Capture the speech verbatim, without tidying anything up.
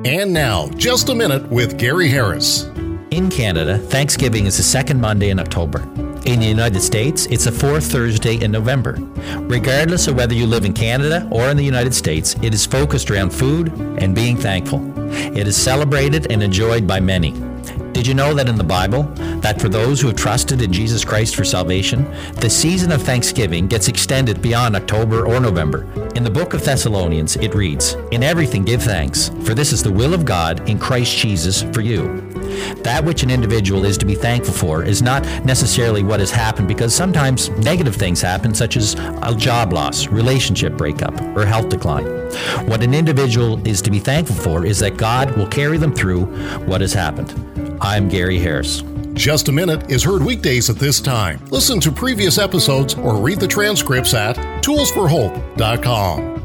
And now, Just a Minute with Gary Harris. In Canada, Thanksgiving is the second Monday in October. In the United States, it's the fourth Thursday in November. Regardless of whether you live in Canada or in the United States, it is focused around food and being thankful. It is celebrated and enjoyed by many. Did you know that in the Bible, that for those who have trusted in Jesus Christ for salvation, the season of Thanksgiving gets extended beyond October or November? In the book of Thessalonians, it reads, "In everything give thanks, for this is the will of God in Christ Jesus for you." That which an individual is to be thankful for is not necessarily what has happened, because sometimes negative things happen, such as a job loss, relationship breakup, or health decline. What an individual is to be thankful for is that God will carry them through what has happened. I'm Gary Harris. Just a Minute is heard weekdays at this time. Listen to previous episodes or read the transcripts at tools for hope dot com.